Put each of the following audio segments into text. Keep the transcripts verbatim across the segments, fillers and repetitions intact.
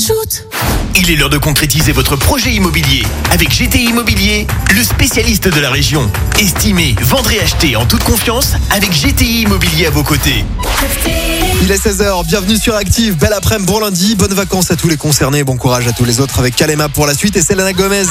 Shoot. Il est l'heure de concrétiser votre projet immobilier avec G T I Immobilier, le spécialiste de la région. Estimez, vendre et acheter en toute confiance avec G T I Immobilier à vos côtés. Il est seize heures, bienvenue sur Active, belle après-midi, bon lundi, bonnes vacances à tous les concernés, bon courage à tous les autres avec Kalema pour la suite et Selena Gomez.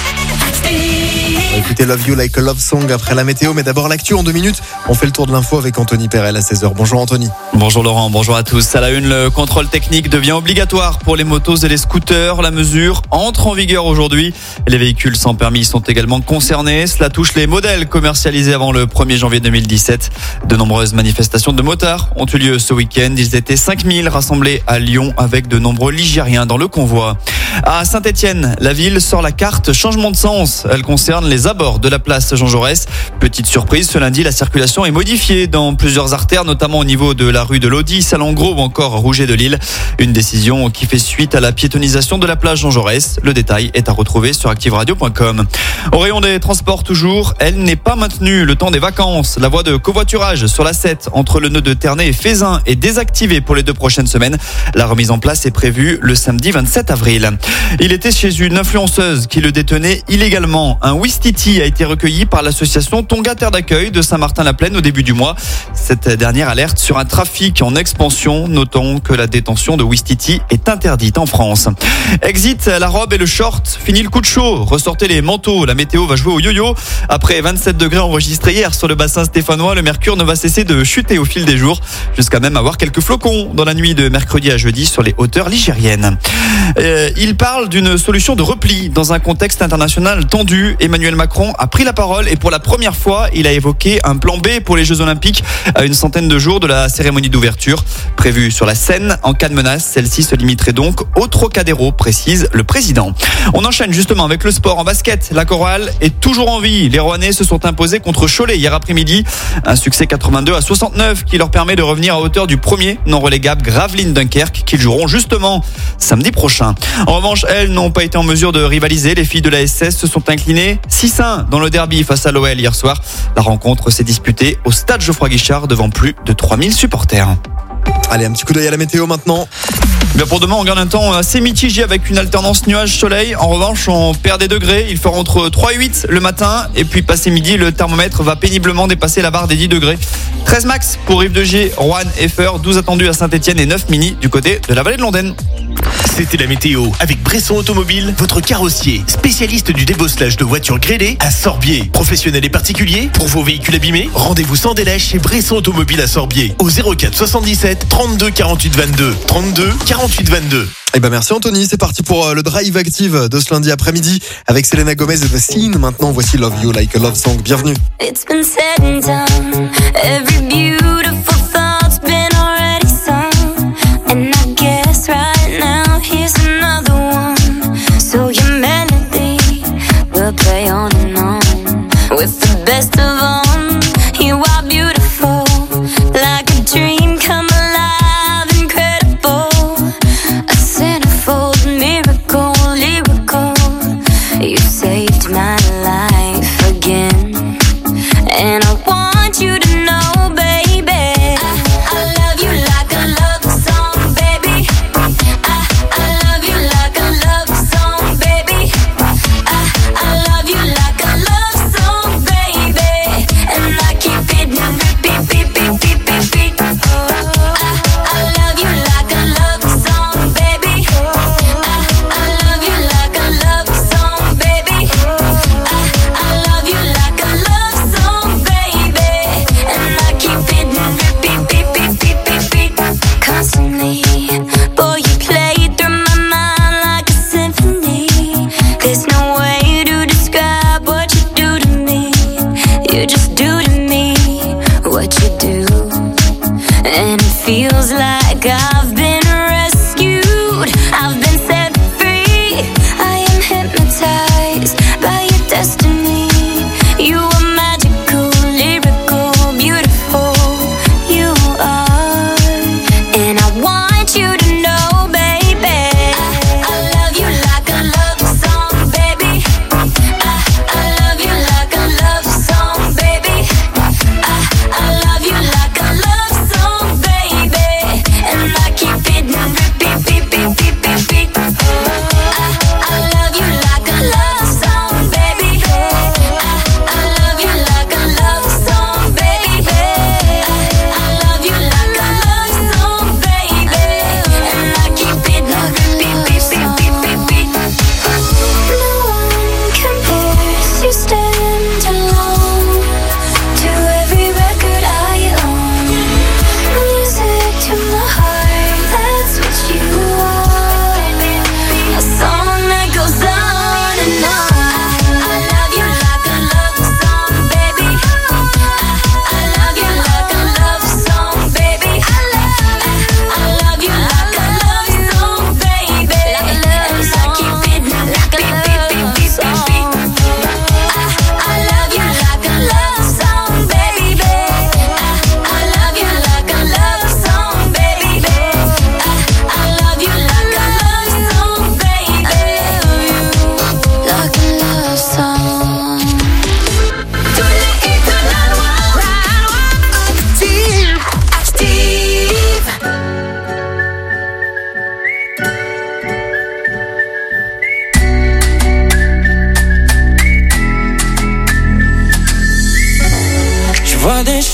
Écoutez Love You Like a Love Song après la météo, mais d'abord l'actu en deux minutes. On fait le tour de l'info avec Anthony Perel à seize heures. Bonjour Anthony. Bonjour Laurent, bonjour à tous. À la une, le contrôle technique devient obligatoire pour les motos et les scooters. La mesure entre en vigueur aujourd'hui. Les véhicules sans permis sont également concernés. Cela touche les modèles commercialisés avant le premier janvier deux mille dix-sept. De nombreuses manifestations de motards ont eu lieu ce week-end. Ils étaient cinq mille rassemblés à Lyon avec de nombreux Ligériens dans le convoi. À Saint-Etienne, la ville sort la carte changement de sens. Elle concerne les abords de la place Jean Jaurès. Petite surprise, ce lundi, la circulation est modifiée dans plusieurs artères, notamment au niveau de la rue de Lodi, Salengro ou encore Rouget de Lille. Une décision qui fait suite à la piétonisation de la place Jean Jaurès. Le détail est à retrouver sur active radio point com. Au rayon des transports toujours, elle n'est pas maintenue le temps des vacances. La voie de covoiturage sur la sept entre le nœud de Ternay et Fézin est désactivée pour les deux prochaines semaines. La remise en place est prévue le samedi vingt-sept avril. Il était chez une influenceuse qui le détenait illégalement. Un Ouistiti a été recueilli par l'association Tonga Terre d'accueil de Saint-Martin-la-Plaine au début du mois. Cette dernière alerte sur un trafic en expansion, notant que la détention de Ouistiti est interdite en France. Exit la robe et le short, fini le coup de chaud. Ressortez les manteaux, la météo va jouer au yo-yo. Après vingt-sept degrés enregistrés hier sur le bassin stéphanois, le mercure ne va cesser de chuter au fil des jours, jusqu'à même avoir quelques flocons dans la nuit de mercredi à jeudi sur les hauteurs ligériennes. Euh, il parle d'une solution de repli dans un contexte international tendu. Emmanuel Macron a pris la parole et pour la première fois, il a évoqué un plan B pour les Jeux Olympiques à une centaine de jours de la cérémonie d'ouverture. Prévue sur la Seine, en cas de menace, celle-ci se limiterait donc au Trocadéro, précise le président. On enchaîne justement avec le sport en basket. La chorale est toujours en vie. Les Rouennais se sont imposés contre Cholet hier après-midi. Un succès quatre-vingt-deux à soixante-neuf qui leur permet de revenir à hauteur du premier non relégable Gravelines Dunkerque qu'ils joueront justement samedi prochain. En revanche, elles n'ont pas été en mesure de rivaliser. Les filles de la S S se sont inclinées six un dans le derby face à l'O L hier soir. La rencontre s'est disputée au stade Geoffroy Guichard devant plus de trois mille supporters. Allez, un petit coup d'œil à la météo maintenant. Bien pour demain, on garde un temps assez mitigé avec une alternance nuage-soleil. En revanche, on perd des degrés. Il fera entre trois et huit le matin. Et puis, passé midi, le thermomètre va péniblement dépasser la barre des dix degrés. treize max pour Rive-de-Gier, Roanne, Eiffeur, douze attendus à Saint-Etienne et neuf mini du côté de la vallée de Londaine. C'était la météo avec Bresson Automobile, votre carrossier, spécialiste du débosselage de voitures grêlées à Sorbier. Professionnels et particuliers, pour vos véhicules abîmés, rendez-vous sans délai chez Bresson Automobile à Sorbier au zéro quatre soixante-dix-sept trente-deux quarante-huit vingt-deux. trente-deux quarante-huit vingt-deux. Eh ben merci Anthony, c'est parti pour le Drive Active de ce lundi après-midi avec Selena Gomez et The Scene. Maintenant voici Love You Like a Love Song, bienvenue. It's been said and done. Every beautiful thought's been already sung. And I guess right now here's another one. So your melody will play on and on. With the best of them, you are beautiful. Like a dream come alive, incredible. A centerfold miracle, lyrical. You saved my life again. And I want you to know, baby, I, I love you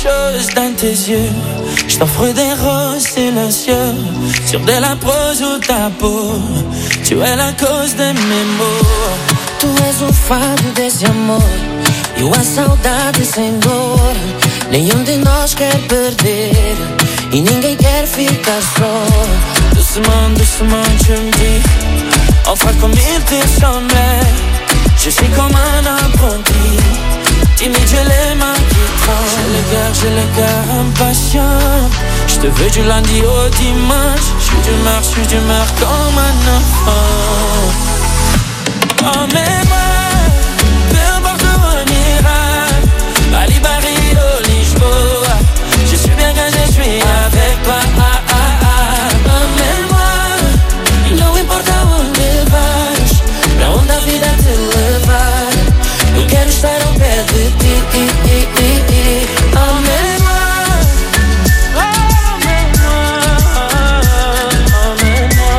chose dans tes yeux. Je t'offre des roses silencieux sur de la prose ou ta peau. Tu es la cause de mes maux. Tu és o fado desse amor e a saudade sem dor. Nenhum de nós quer perder e ninguém quer ficar só. Doucement, doucement, tu me dis enfin comme il te semblait. Je suis comme un apprenti, timide, j'ai les mains qui tremblent. J'ai le cœur, j'ai le cœur impatient. Je te veux du lundi au dimanche. Je suis d'humeur, je suis d'humeur comme un enfant. Emmène-moi, peu importe où on ira. Bali, Barrio, Lisboa. Je suis bien quand je suis avec toi. Ah, ah, ah. Emmène-moi, não importa onde vais, pra onde a vida te levar. Eu quero estar ao pé de ti. Emmène-moi, emmène-moi, emmène-moi,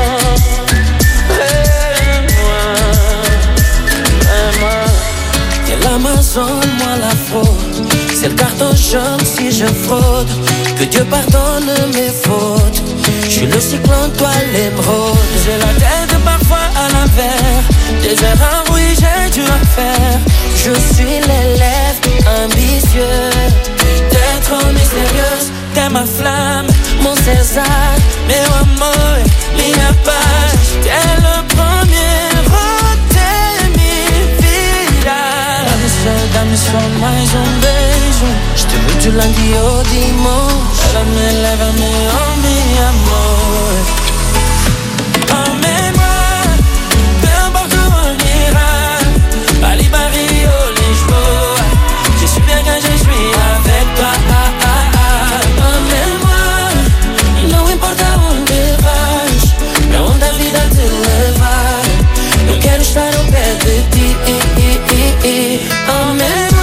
emmène-moi. T'es l'Amazon, moi la fraude. C'est le carton jaune si je fraude. Que Dieu pardonne mes fautes. Je suis le cyclone, toi l'émeraude. J'ai la tête parfois à l'envers. Des erreurs, oui, j'ai dû en faire. Je suis l'élève ambitieux. T'es trop mystérieuse, t'es ma flamme, mon César, meu amor, minha paz. T'es le premier, oh, t'es mi vida. Dá-me só, dá-me só mais um beijo. Je te veux du lundi au dimanche. Lève-me, lève-me, oh mi amor. Emmène-moi, peu importe où on ira. Bali, Barrio, Lisboa. Je suis bien quand je suis avec toi. Ah, ah, ah. Emmène-moi, não importa onde vais, pra onde a vida te levar. Eu quero estar ao pé de ti. emmène-moi.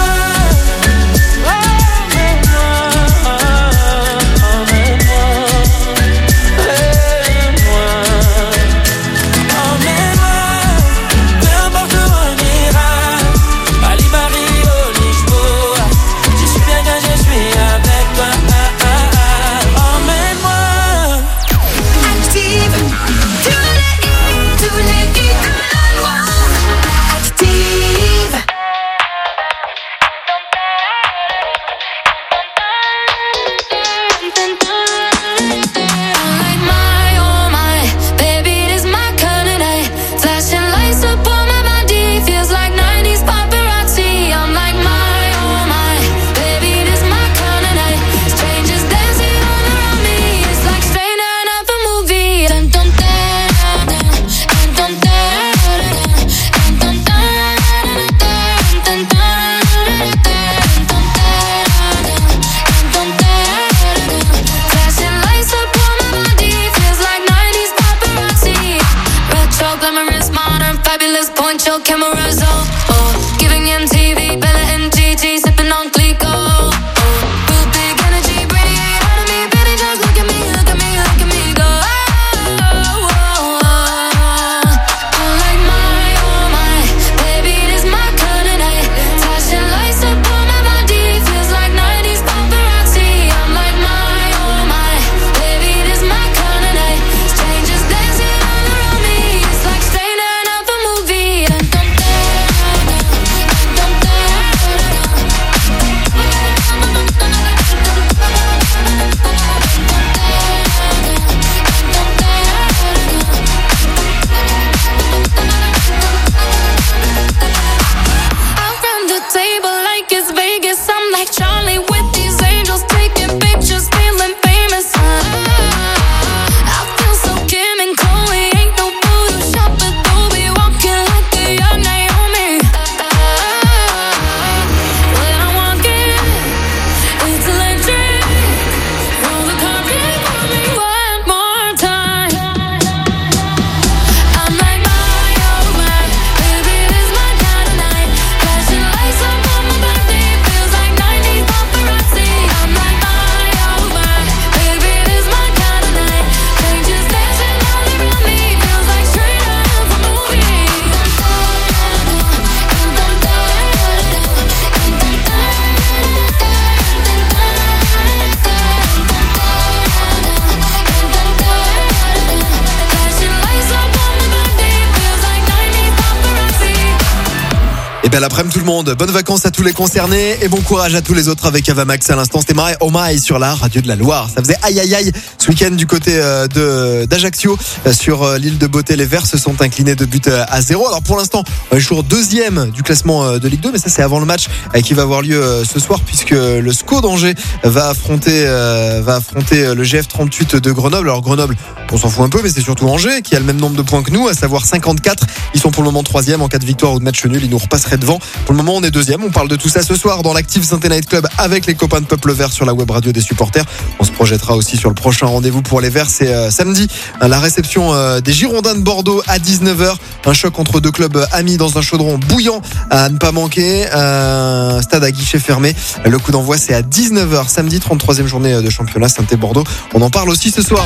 Et belle après-midi tout le monde. Bonnes vacances à tous les concernés et bon courage à tous les autres avec Avamax. À l'instant, c'était Marie Omaï sur la radio de la Loire. Ça faisait aïe aïe aïe ce week-end du côté de d'Ajaccio. Sur l'île de Beauté, les Verts se sont inclinés de but à zéro. Alors pour l'instant, on est toujours deuxième du classement de Ligue deux, mais ça c'est avant le match qui va avoir lieu ce soir puisque le S C O d'Angers va affronter va affronter le G F trente-huit de Grenoble. Alors Grenoble, on s'en fout un peu, mais c'est surtout Angers qui a le même nombre de points que nous, à savoir cinquante-quatre. Ils sont pour le moment troisième. En cas de victoire ou de match nul, ils nous repasseraient devant. Pour le moment, on est deuxième. On parle de tout ça ce soir dans l'Active Saint-Étienne Night Club avec les copains de Peuple Vert sur la web radio des supporters. On se projettera aussi sur le prochain rendez-vous pour les Verts. C'est euh, samedi, la réception euh, des Girondins de Bordeaux à dix-neuf heures. Un choc entre deux clubs amis dans un chaudron bouillant à ne pas manquer. Euh, stade à guichet fermé. Le coup d'envoi, c'est à dix-neuf heures. Samedi, trente-troisième journée de championnat Saint-Étienne-Bordeaux. On en parle aussi ce soir.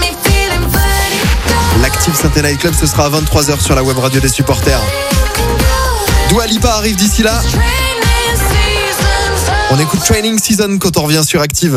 L'Active Saint-Étienne Night Club, ce sera à vingt-trois heures sur la web radio des supporters. Dua Lipa arrive d'ici là. On écoute Training Season quand on revient sur Active.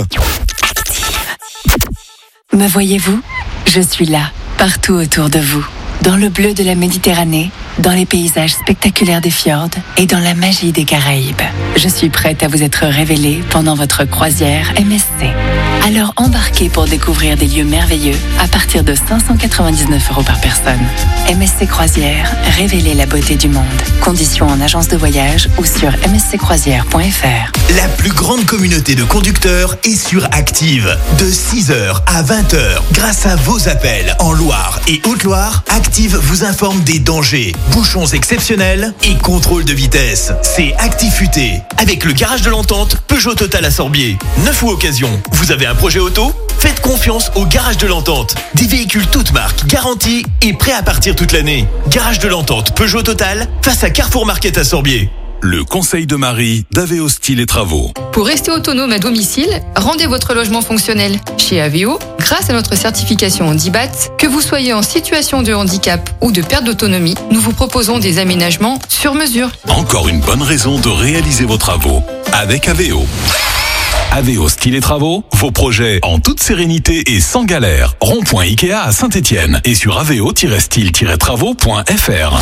Me voyez-vous ? Je suis là, partout autour de vous. Dans le bleu de la Méditerranée, dans les paysages spectaculaires des fjords et dans la magie des Caraïbes. Je suis prête à vous être révélée pendant votre croisière M S C. Alors embarquez pour découvrir des lieux merveilleux à partir de cinq cent quatre-vingt-dix-neuf euros par personne. M S C Croisière, révélez la beauté du monde. Conditions en agence de voyage ou sur m s c croisière point f r. La plus grande communauté de conducteurs est sur Active. De six heures à vingt heures, grâce à vos appels en Loire et Haute-Loire, Active vous informe des dangers, bouchons exceptionnels et contrôle de vitesse. C'est Active Futé. Avec le garage de l'Entente, Peugeot Total à Sorbier. Neuf ou occasion, vous avez un projet auto ? Faites confiance au garage de l'Entente. Des véhicules toutes marques, garantis et prêts à partir toute l'année. Garage de l'Entente, Peugeot Total, face à Carrefour Market à Sorbier. Le conseil de Marie d'Aveo Style et Travaux. Pour rester autonome à domicile, rendez votre logement fonctionnel chez Aveo grâce à notre certification Handibat. Que vous soyez en situation de handicap ou de perte d'autonomie, nous vous proposons des aménagements sur mesure. Encore une bonne raison de réaliser vos travaux avec Aveo. Aveo Style et Travaux, vos projets en toute sérénité et sans galère. Rond-point Ikea à Saint-Étienne et sur aveo tiret style tiret travaux point f r.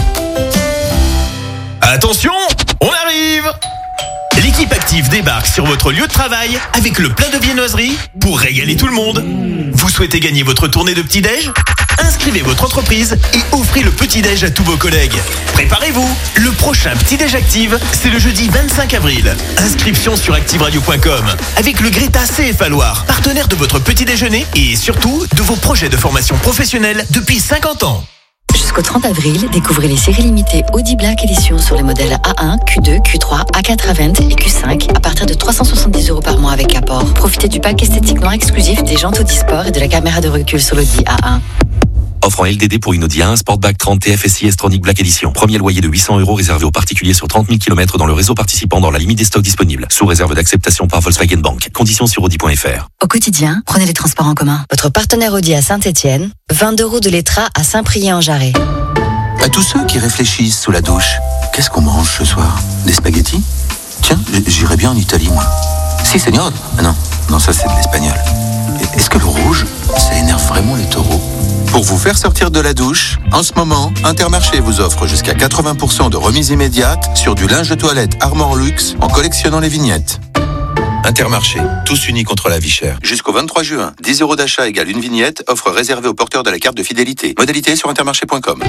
Attention, on arrive! L'équipe Active débarque sur votre lieu de travail avec le plat de viennoiserie pour régaler tout le monde. Vous souhaitez gagner votre tournée de petit-déj ? Inscrivez votre entreprise et offrez le petit-déj à tous vos collègues. Préparez-vous, le prochain petit-déj Active, c'est le jeudi vingt-cinq avril. Inscription sur active radio point com avec le Greta C F A Loire, partenaire de votre petit-déjeuner et surtout de vos projets de formation professionnelle depuis cinquante ans. Jusqu'au trente avril, découvrez les séries limitées Audi Black Edition sur les modèles A un, Q deux, Q trois, A quatre A vingt et Q cinq à partir de trois cent soixante-dix euros par mois avec apport. Profitez du pack esthétique noir exclusif des jantes Audi Sport et de la caméra de recul sur l'Audi A un. Offre en L D D pour une Audi A un Sportback trente T F S I S-Tronic Black Edition. Premier loyer de huit cents euros réservé aux particuliers sur trente mille kilomètres dans le réseau participant dans la limite des stocks disponibles. Sous réserve d'acceptation par Volkswagen Bank. Conditions sur audi point f r. Au quotidien, prenez les transports en commun. Votre partenaire Audi à Saint-Étienne, vingt euros de l'Etra à Saint-Priest-en-Jarret. À tous ceux qui réfléchissent sous la douche, qu'est-ce qu'on mange ce soir ? Des spaghettis ? Tiens, j'irais bien en Italie, moi. Si, señor. Ah non, non, ça c'est de l'espagnol. Est-ce que le rouge, ça énerve vraiment les taureaux ? Pour vous faire sortir de la douche, en ce moment, Intermarché vous offre jusqu'à quatre-vingts pour cent de remise immédiate sur du linge de toilette Armor Luxe en collectionnant les vignettes. Intermarché, tous unis contre la vie chère. Jusqu'au vingt-trois juin, dix euros d'achat égale une vignette, offre réservée aux porteurs de la carte de fidélité. Modalité sur intermarché point com.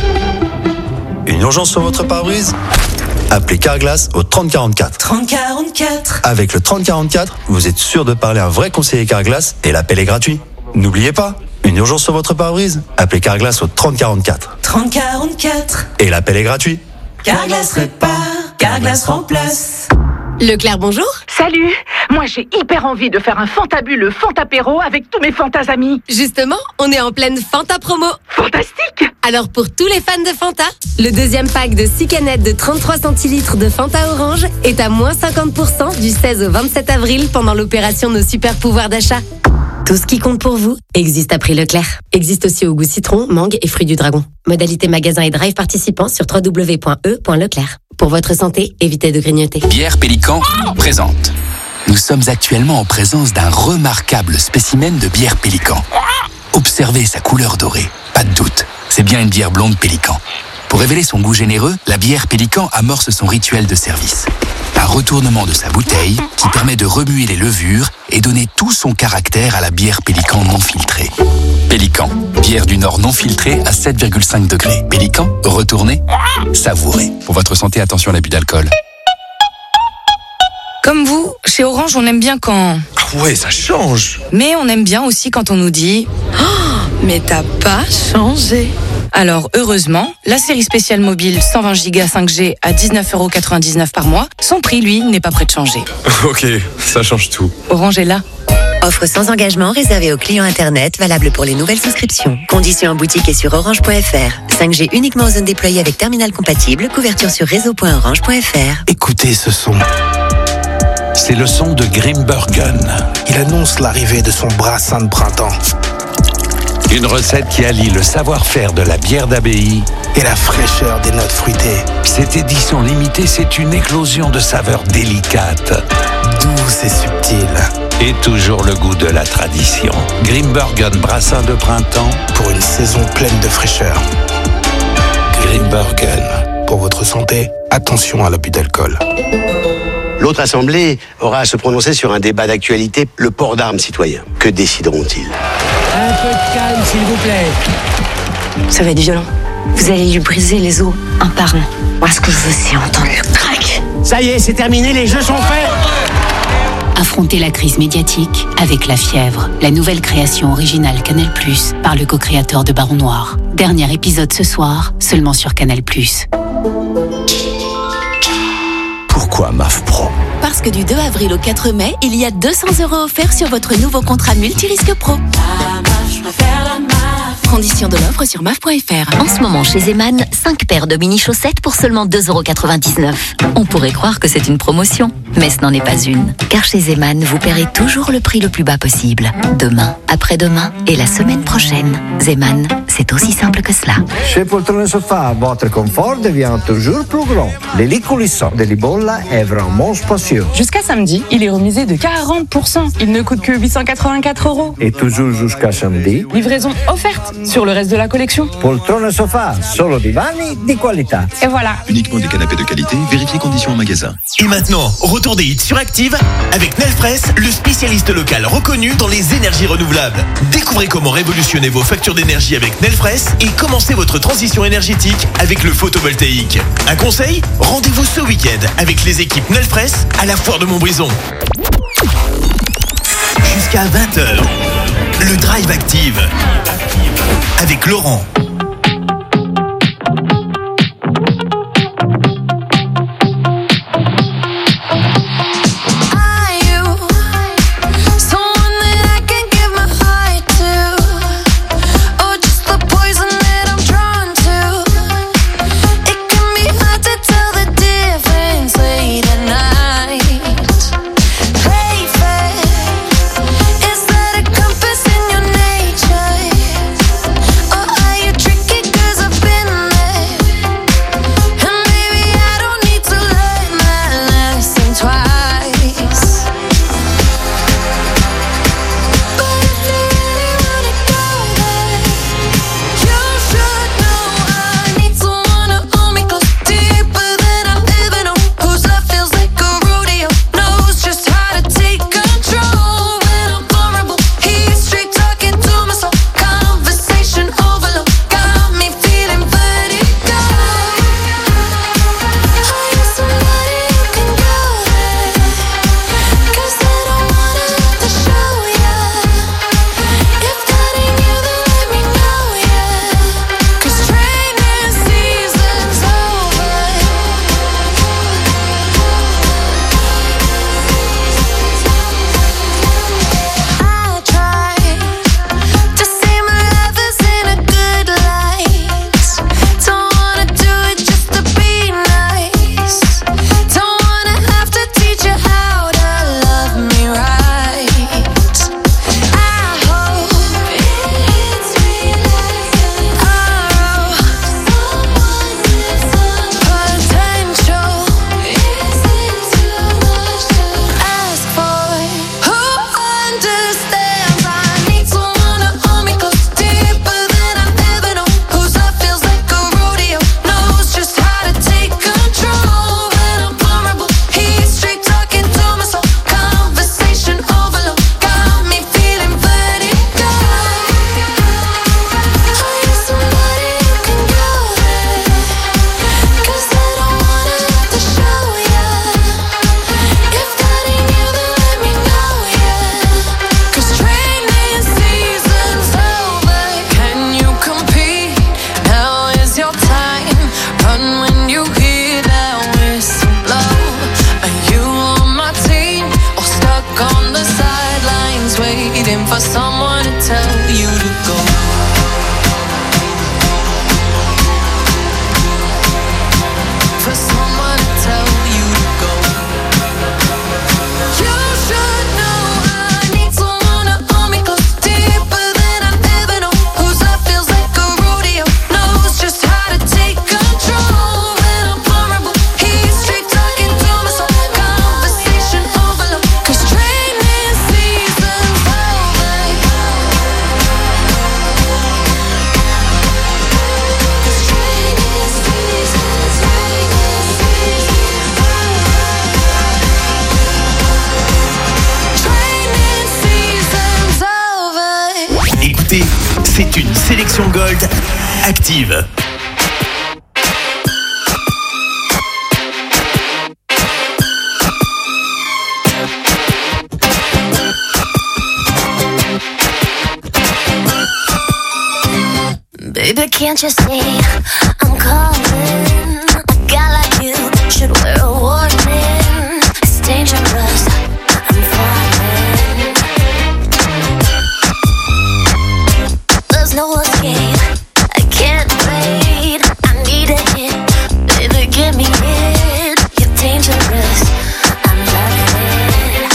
Une urgence sur votre pare-brise ? Appelez Carglass au trente quarante-quatre. trente quarante-quatre. Avec le trente quarante-quatre, vous êtes sûr de parler à un vrai conseiller Carglass et l'appel est gratuit. N'oubliez pas, une urgence sur votre pare-brise ? Appelez Carglass au trente quarante-quatre. trente quarante-quatre. Et l'appel est gratuit. Carglass répare, Carglass remplace. Leclerc, bonjour. Salut. Moi, j'ai hyper envie de faire un fantabuleux Fantapéro avec tous mes Fantas amis. Justement, on est en pleine Fanta promo. Fantastique. Alors, pour tous les fans de Fanta, le deuxième pack de six canettes de trente-trois centilitres de Fanta Orange est à moins cinquante pour cent du seize au vingt-sept avril pendant l'opération Nos Super Pouvoirs d'achat. Tout ce qui compte pour vous existe à prix Leclerc. Existe aussi au goût citron, mangue et fruits du dragon. Modalité magasin et drive participants sur w w w point e point leclerc. Pour votre santé, évitez de grignoter. Bière Pélican présente. Nous sommes actuellement en présence d'un remarquable spécimen de bière Pélican. Observez sa couleur dorée. Pas de doute, c'est bien une bière blonde Pélican. Pour révéler son goût généreux, la bière Pélican amorce son rituel de service. Un retournement de sa bouteille qui permet de remuer les levures et donner tout son caractère à la bière Pélican non filtrée. Pélican, bière du Nord non filtrée à sept virgule cinq degrés. Pélican, retournez, savourez. Pour votre santé, attention à l'abus d'alcool. Comme vous, chez Orange, on aime bien quand... Ah ouais, ça change. Mais on aime bien aussi quand on nous dit oh, mais t'as pas changé. Alors, heureusement, la série spéciale mobile cent vingt giga cinq G à dix-neuf euros quatre-vingt-dix-neuf par mois, son prix, lui, n'est pas prêt de changer. Ok, ça change tout. Orange est là. Offre sans engagement réservée aux clients Internet, valable pour les nouvelles souscriptions. Conditions en boutique et sur orange point f r. cinq G uniquement aux zones déployées avec terminal compatible. Couverture sur réseau point orange point f r. Écoutez ce son. C'est le son de Grimbergen. Il annonce l'arrivée de son brassin de printemps. Une recette qui allie le savoir-faire de la bière d'abbaye et la fraîcheur des notes fruitées. Cette édition limitée, c'est une éclosion de saveurs délicates, douces et subtiles. Et toujours le goût de la tradition. Grimbergen brassin de printemps pour une saison pleine de fraîcheur. Grimbergen. Pour votre santé, attention à l'abus d'alcool. L'autre assemblée aura à se prononcer sur un débat d'actualité, le port d'armes citoyen. Que décideront-ils ? Un peu de calme, s'il vous plaît. Ça va être violent. Vous allez lui briser les os, un par un. Moi, ce que je veux, c'est entendre le crack. Ça y est, c'est terminé, les jeux sont faits. Affronter la crise médiatique avec La Fièvre, la nouvelle création originale Canal plus, par le co-créateur de Baron Noir. Dernier épisode ce soir, seulement sur Canal plus. Pourquoi M A F Pro ? Parce que du deux avril au quatre mai, il y a deux cents euros offerts sur votre nouveau contrat multirisque pro. Conditions de l'offre sur M A F point f r. En ce moment, chez Zeman, cinq paires de mini-chaussettes pour seulement deux euros quatre-vingt-dix-neuf. On pourrait croire que c'est une promotion, mais ce n'en est pas une. Car chez Zeman, vous paierez toujours le prix le plus bas possible. Demain, après-demain et la semaine prochaine. Zeman, c'est aussi simple que cela. Chez Poltrone Sofa, votre confort devient toujours plus grand. Les lits coulissants de Libolla est vraiment spacieux. Jusqu'à samedi, il est remisé de quarante pour cent. Il ne coûte que huit cent quatre-vingt-quatre euros. Et toujours jusqu'à samedi, livraison offerte sur le reste de la collection. Poltrone Sofa, solo divani di qualità. Et voilà. Uniquement des canapés de qualité, vérifiez conditions en magasin. Et maintenant, retour des hits sur Active avec Nelfress, le spécialiste local reconnu dans les énergies renouvelables. Découvrez comment révolutionner vos factures d'énergie avec Nelfress et commencez votre transition énergétique avec le photovoltaïque. Un conseil ? Rendez-vous ce week-end avec les équipes Nelfress à la foire de Montbrison. Jusqu'à vingt heures, le Drive Active avec Laurent. Is that a compass in your nature? Or are you c'est une sélection Gold active. Baby, can't you see I'm calling? A guy like you should wear a warning. It's dangerous, I'm falling. There's no escape, I can't wait. I need a hit, baby, give me it. You're dangerous, I'm loving it.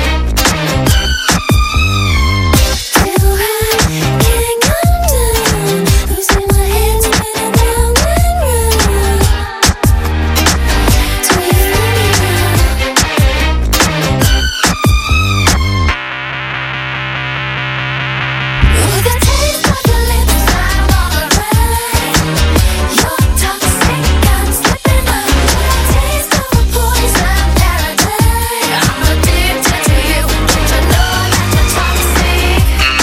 Till I can't come down, losing my head, spinning round and round. Till you feel me now. With a taste of your lips, I'm alright. You're toxic, I'm slipping up. Taste of a poison paradise. I'm addicted to you. Don't you know that you're toxic?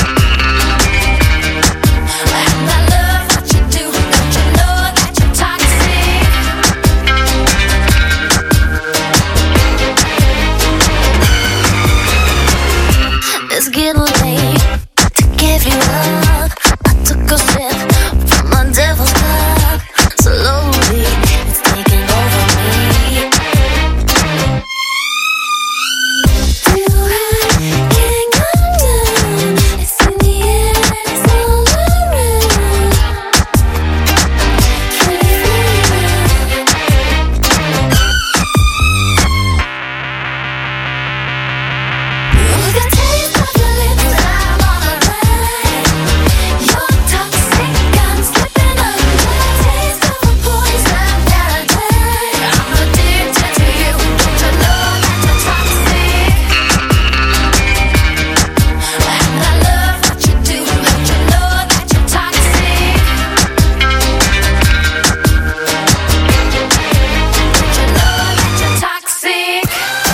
And I love what you do. Don't you know that you're toxic? It's getting late to give you up. I took a sip from my devil's cup. Slowly, it's taking over me. Till I can't come down. It's in the air, it's all around. Can you feel it now? With a taste of your lips, I'm alright. You're toxic, I'm slipping up. Taste of a poison paradise. I'm addicted to you. Don't you know that you're toxic? And I love what you do. Don't you know that you're toxic? Don't you know that you're toxic?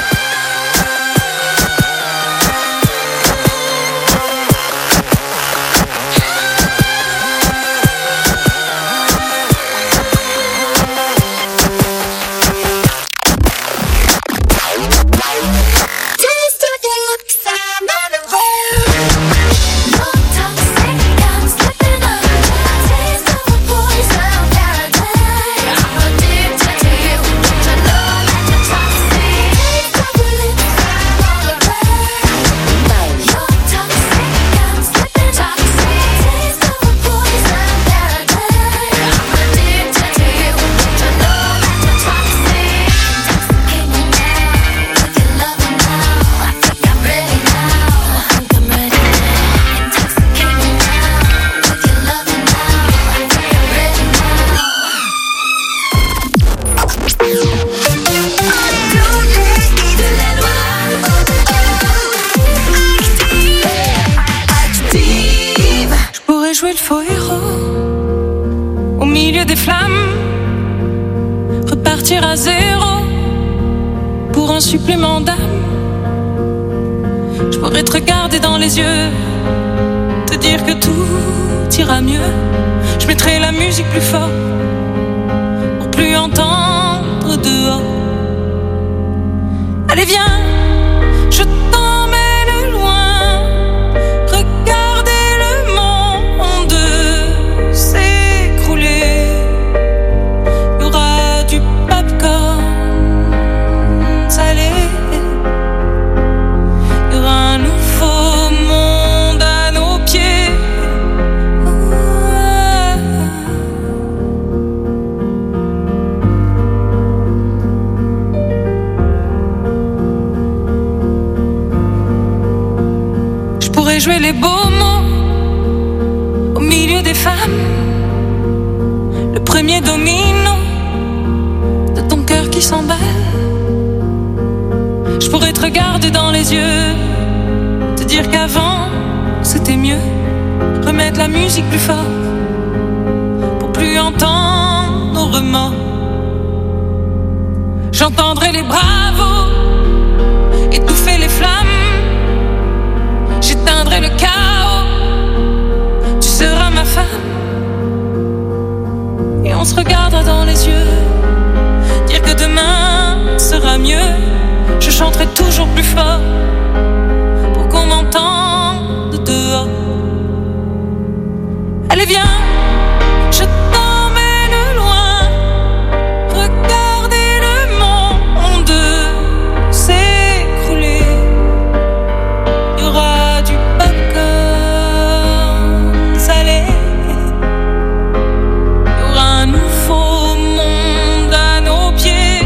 Taste of your lips, I'm unaware. You're toxic, I'm slipping up. Taste of a poison paradise. I'm addicted to you. Don't you know that you're toxic? Taste of your lips, I'm alright. You're toxic, I'm slipping up. Taste of a poison paradise. I'm addicted to you. Don't you know that you're toxic? Intoxicate me now with your loving now. I think I'm ready now. I think I'm ready now. Intoxicate me now with your loving now. I think I'm ready now. Active. Je pourrais jouer le faux héros au milieu des flammes, repartir à zéro pour un supplément d'âme. Je pourrais te regarder dans les yeux, te dire que tout ira mieux. Je mettrai la musique plus fort pour plus entendre dehors. Allez viens, je t'emmène loin. Regardez le monde s'écrouler. Il y aura du popcorn salé. Il y aura un nouveau monde à nos pieds. Je pourrais jouer les beaux mots au milieu des femmes. Le premier domino de ton cœur qui s'emballe. Je pourrais te regarder dans les yeux, te dire qu'avant c'était mieux. Remettre la musique plus fort pour plus entendre nos remords. J'entendrai les bravos étouffer les flammes. J'éteindrai le chaos. Tu seras on se regardera dans les yeux, dire que demain sera mieux. Je chanterai toujours plus fort pour qu'on m'entende dehors. Allez viens, je t'emmène loin, regardez le monde s'écrouler. Il y aura du popcorn salé, il y aura un nouveau monde à nos pieds.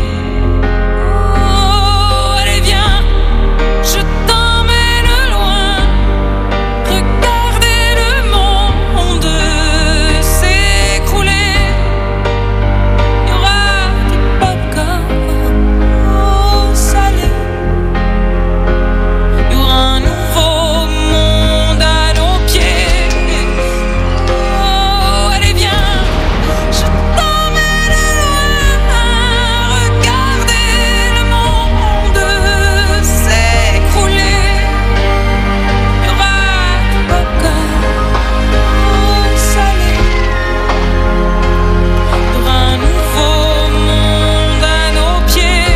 Oh, allez viens, je t'emmène loin, regardez le monde s'écrouler. Il y aura du popcorn salé, il y aura un nouveau monde à nos pieds. Oh, allez viens, je t'emmène loin, regardez le monde s'écrouler. Il y aura du popcorn salé, il y aura un nouveau monde à nos pieds.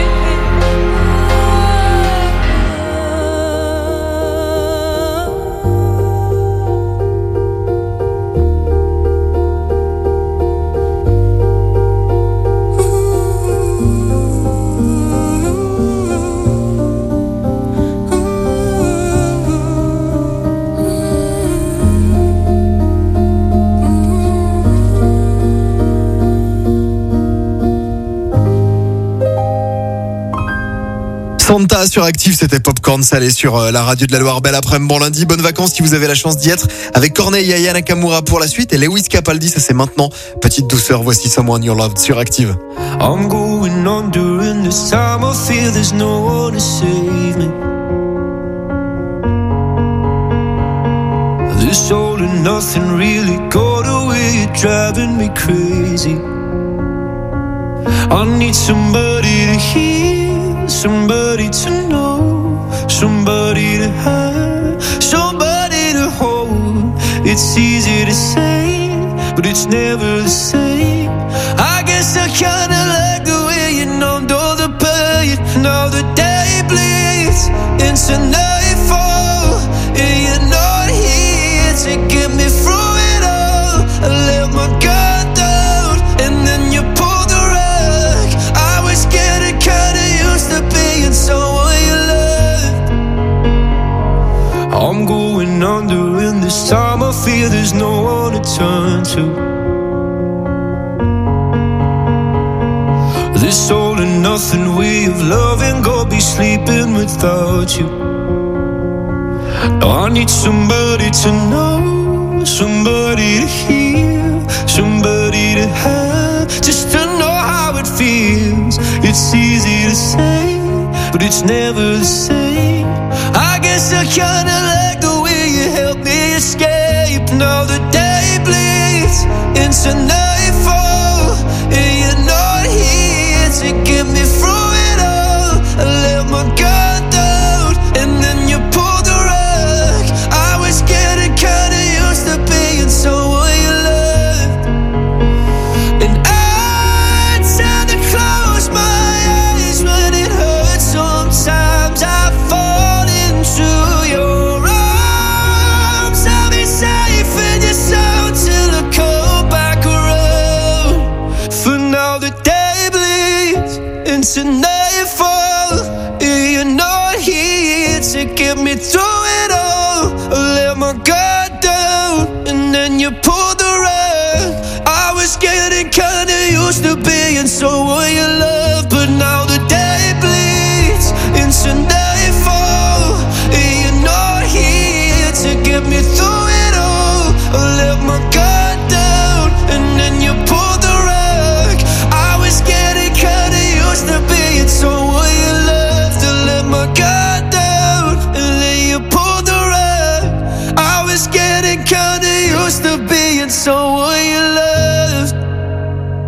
Santa sur Active, c'était Popcorn salé sur euh, la radio de la Loire. Belle après-midi, bon lundi, bonnes vacances si vous avez la chance d'y être. Avec Corneille et Aya Nakamura pour la suite et Lewis Capaldi, ça c'est maintenant. Petite douceur, voici Someone You Loved sur Active. I'm going under in this time I feel there's no one to save me. This all and nothing really got away, you're driving me crazy. I need somebody to hear, somebody to know, somebody to have, somebody to hold. It's easy to say, but it's never the same. I guess I kinda like the way you numbed all the pain. Now the day bleeds into nightfall, and you're not here to get me through it all. I let my guard down, and then you pulled the rug. I was getting kinda used to being someone you loved. I'm going under in this time I feel there's no one to turn to. This all and nothing way of loving, go be sleeping without you. Now I need somebody to know, somebody to hear, somebody to have, just to know how it feels. It's easy to say, but it's never the same. I guess I kinda like the way you help me escape. Now the day bleeds into nightfall, and you're not here to get me through it all. I let my guard down, and then you pulled the rug. I was getting kinda used to being someone you loved, and I tend to close my eyes when it hurts. Sometimes I fall into your arms. I'll be safe in your sound till I come back around. For now the day bleeds into nightfall, and you're not here to get me through it all. I let my guard down, and then you pulled the rug. I was getting kinda used to being someone you love, but now the day bleeds into nightfall, and you're not here to get me through it all. I let my guard down, and then you pulled the rug. I was getting kinda used to being someone you loved. I let my guard down, and then you pulled the rug. I was getting kinda used to being someone you loved.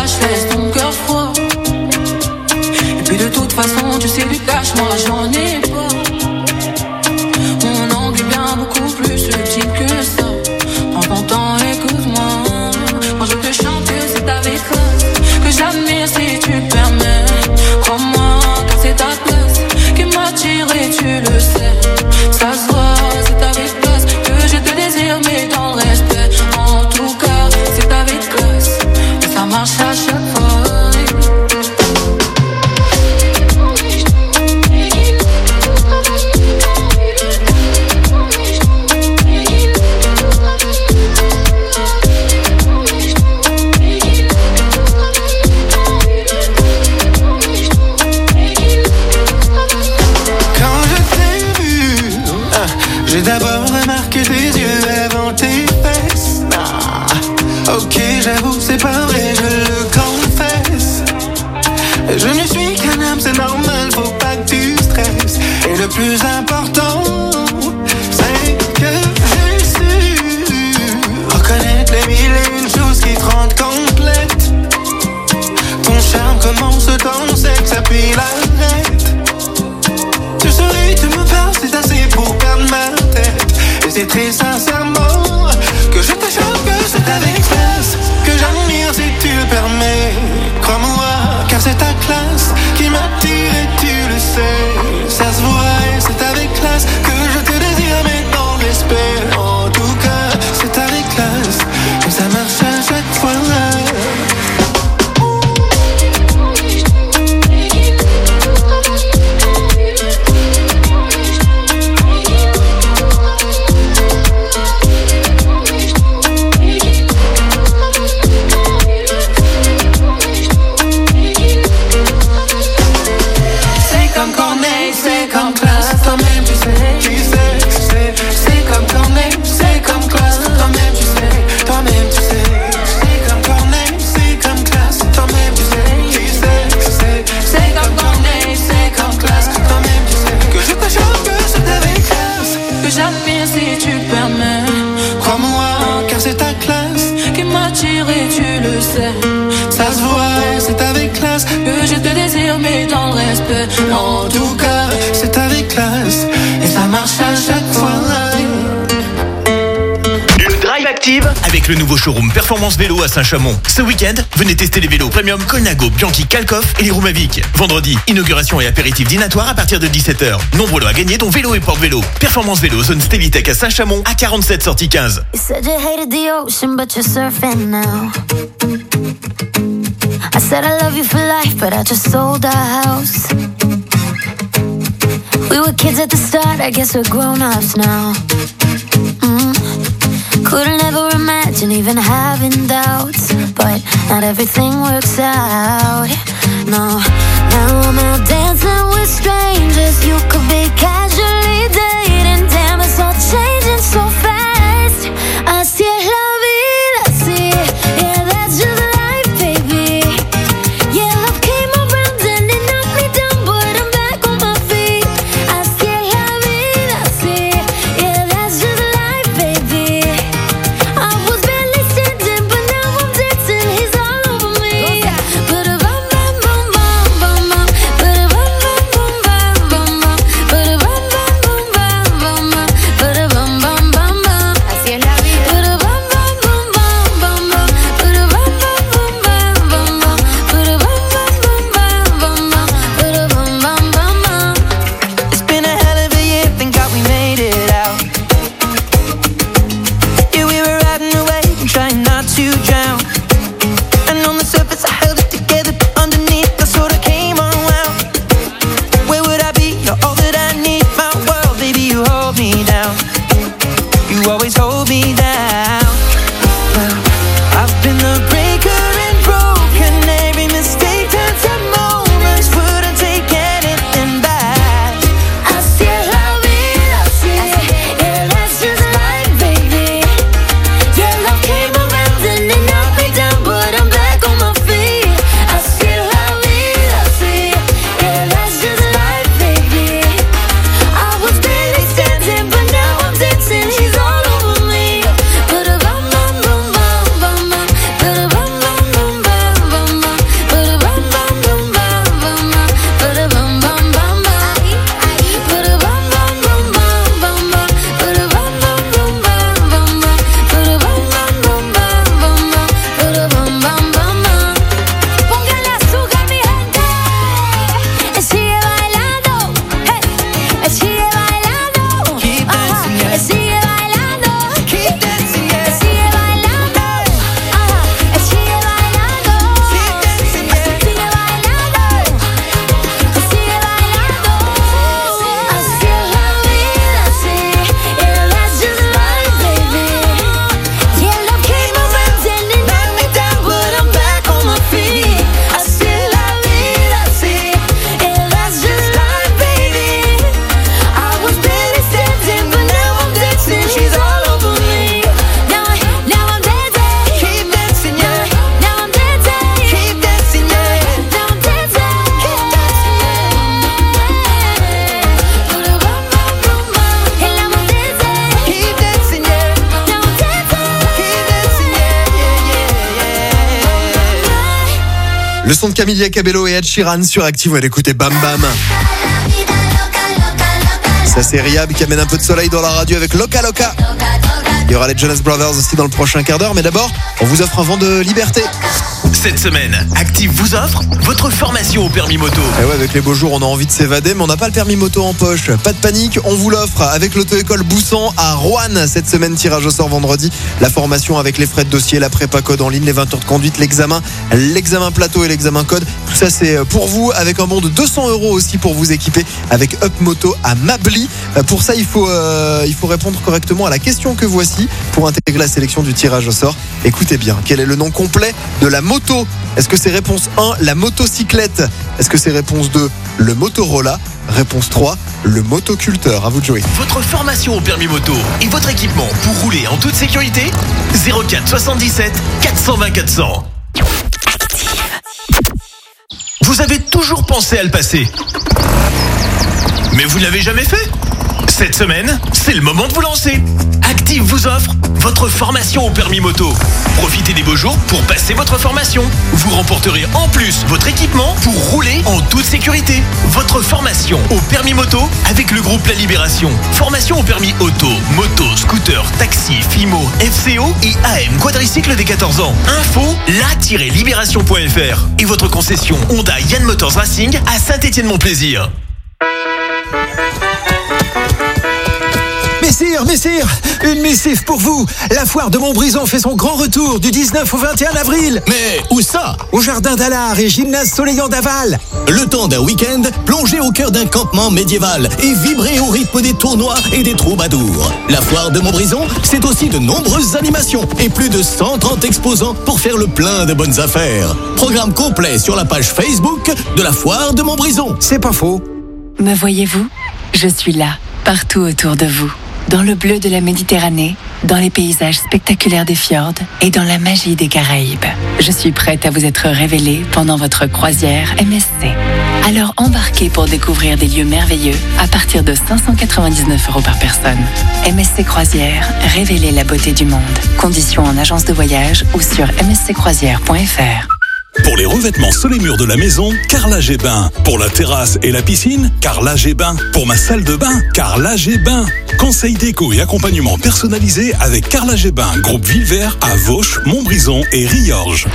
lâche, laisse ton cœur froid. Et puis de toute façon, tu sais du cash, moi j'en ai pas. Mon angle est bien beaucoup plus subtil que ça. Prends ton temps, écoute-moi. Moi je te chante que c'est avec classe, que j'admire si tu te permets. Crois-moi que c'est ta classe qui m'attire et tu le sais. Ça se voit, c'est avec classe que je te désire mais dans le respect. En tout cas, c'est avec classe et ça marche à chaque fois. J'ai d'abord remarqué tes yeux avant tes fesses. Ah, ok, j'avoue, c'est pas vrai, je le confesse. Je ne suis qu'un homme, c'est normal, faut pas que tu stresses. Et le plus important, c'est que j'ai su reconnaître les mille et une choses qui te rendent complète. Ton charme commence dans le sexe, puis l'arrête. Tu souris, tu me parles, c'est assez pour perdre ma tête. Et c'est très sincèrement que je te chante que c'est avec classe, que j'admire si tu le permets. Crois-moi, car c'est ta classe qui m'attire et tu le sais. Ça se voit et c'est avec classe que je te désire mais dans le respect. En tout cas, c'est avec classe que ça marche à chaque fois. Ça se voit, c'est avec classe que je te désire mais dans le respect. En tout cas, c'est avec classe et ça marche à chaque fois. Le Drive Active avec le nouveau showroom Performance Vélo à Saint-Chamond. Ce week-end, venez tester les vélos premium Colnago, Bianchi, Kalkoff et les roues Mavic. Vendredi, inauguration et apéritif dînatoire à partir de dix-sept heures. Nombreux lots à gagner dont vélo et porte-vélo. Performance Vélo, zone Stelitech à Saint-Chamond à quarante-sept sortie quinze. You said you hated the ocean, but you're surfing now. I said I love you for life, but I just sold our house. We were kids at the start, I guess we're grown-ups now. Mm. Couldn't ever imagine even having doubts, but not everything works out. No, now I'm out dancing with strangers. You could be casually dating. Damn, it's all changing so fast. Así es la vida, así, yeah, that's just life, baby. Yeah, love came around and it knocked me down, but I'm back on my feet. Así es la vida, así, yeah, that's just life, baby. I was barely standing, but now I'm dancing. He's all over me. But a bum bum bum bum bum bum, but a bum bum bum bum bum bum, but a bum Le son de Camila Cabello et Ed Sheeran sur Active. On va l'écouter Bam Bam. Ça c'est Riab qui amène un peu de soleil dans la radio avec Loca Loca. Il y aura les Jonas Brothers aussi dans le prochain quart d'heure. Mais d'abord, on vous offre un vent de liberté. Cette semaine, Active vous offre votre formation au permis moto. Et ouais, avec les beaux jours, on a envie de s'évader, mais on n'a pas le permis moto en poche. Pas de panique, on vous l'offre avec l'auto-école Boussan à Roanne. Cette semaine, tirage au sort vendredi. La formation avec les frais de dossier, la prépa code en ligne, les vingt heures de conduite, l'examen, l'examen plateau et l'examen code. Tout ça, c'est pour vous avec un bon de deux cents euros aussi pour vous équiper avec Up Moto à Mably. Pour ça, il faut, euh, il faut répondre correctement à la question que voici pour intégrer la sélection du tirage au sort. Écoutez bien, quel est le nom complet de la moto? Est-ce que c'est réponse un, la motocyclette? Est-ce que c'est réponse deux, le Motorola? Réponse trois, le motoculteur. À vous de jouer. Votre formation au permis moto et votre équipement pour rouler en toute sécurité. Zéro quatre soixante-dix-sept quatre cent vingt quatre cents. Vous avez toujours pensé à le passer, mais vous ne l'avez jamais fait. Cette semaine, c'est le moment de vous lancer. Active vous offre votre formation au permis moto. Profitez des beaux jours pour passer votre formation. Vous remporterez en plus votre équipement pour rouler en toute sécurité. Votre formation au permis moto avec le groupe La Libération. Formation au permis auto, moto, scooter, taxi, Fimo, F C O et A M quadricycle des quatorze ans. Info la tiret libération point f r et votre concession Honda Yann Motors Racing à Saint-Étienne-Mont-Plaisir. Messire, messire, une missive pour vous. La foire de Montbrison fait son grand retour du dix-neuf au vingt et un avril. Mais où ça? Au jardin d'Allard et gymnase Soleillant d'Aval. Le temps d'un week-end plongé au cœur d'un campement médiéval et vibrer au rythme des tournois et des troubadours. La foire de Montbrison, c'est aussi de nombreuses animations et plus de cent trente exposants pour faire le plein de bonnes affaires. Programme complet sur la page Facebook de la foire de Montbrison. C'est pas faux. Me voyez-vous? Je suis là, partout autour de vous. Dans le bleu de la Méditerranée, dans les paysages spectaculaires des fjords et dans la magie des Caraïbes. Je suis prête à vous être révélée pendant votre croisière M S C. Alors embarquez pour découvrir des lieux merveilleux à partir de cinq cent quatre-vingt-dix-neuf euros par personne. M S C Croisière, révélez la beauté du monde. Conditions en agence de voyage ou sur m s c croisière point f r. Pour les revêtements sur les murs de la maison, Carrelage et Bain. Pour la terrasse et la piscine, Carrelage et Bain. Pour ma salle de bain, Carrelage et Bain. Conseils déco et accompagnement personnalisé avec Carrelage et Bain. Groupe Villevert à Vauche, Montbrison et Riorges.